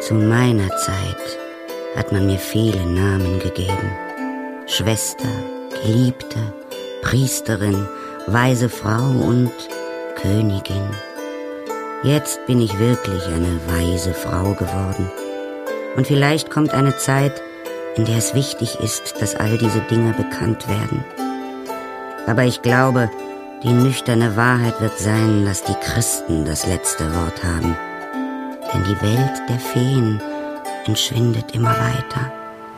Zu meiner Zeit hat man mir viele Namen gegeben. Schwester, Geliebte, Priesterin, weise Frau und Königin. Jetzt bin ich wirklich eine weise Frau geworden. Und vielleicht kommt eine Zeit, in der es wichtig ist, dass all diese Dinge bekannt werden. Aber ich glaube, die nüchterne Wahrheit wird sein, dass die Christen das letzte Wort haben. Denn die Welt der Feen entschwindet immer weiter.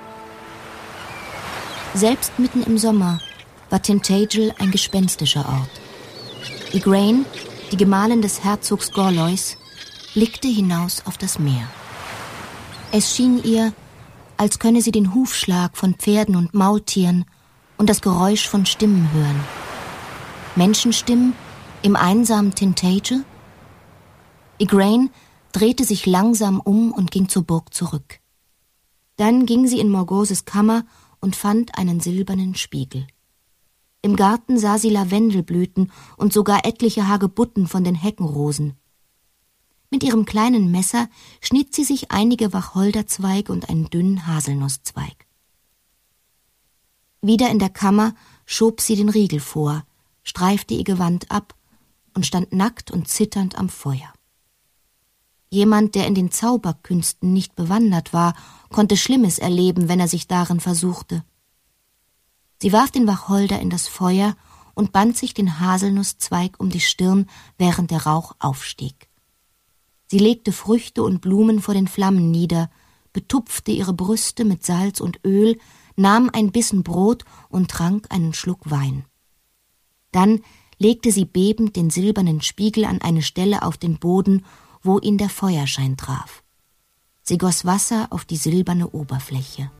Selbst mitten im Sommer war Tintagel ein gespenstischer Ort. Igraine, die Gemahlin des Herzogs Gorlois, blickte hinaus auf das Meer. Es schien ihr, als könne sie den Hufschlag von Pferden und Maultieren und das Geräusch von Stimmen hören. Menschenstimmen im einsamen Tintagel? Igraine drehte sich langsam um und ging zur Burg zurück. Dann ging sie in Morgauses Kammer und fand einen silbernen Spiegel. Im Garten sah sie Lavendelblüten und sogar etliche Hagebutten von den Heckenrosen. Mit ihrem kleinen Messer schnitt sie sich einige Wacholderzweige und einen dünnen Haselnusszweig. Wieder in der Kammer schob sie den Riegel vor, streifte ihr Gewand ab und stand nackt und zitternd am Feuer. Jemand, der in den Zauberkünsten nicht bewandert war, konnte Schlimmes erleben, wenn er sich darin versuchte. Sie warf den Wacholder in das Feuer und band sich den Haselnusszweig um die Stirn, während der Rauch aufstieg. Sie legte Früchte und Blumen vor den Flammen nieder, betupfte ihre Brüste mit Salz und Öl, nahm ein Bissen Brot und trank einen Schluck Wein. Dann legte sie bebend den silbernen Spiegel an eine Stelle auf den Boden, wo ihn der Feuerschein traf. Sie goss Wasser auf die silberne Oberfläche.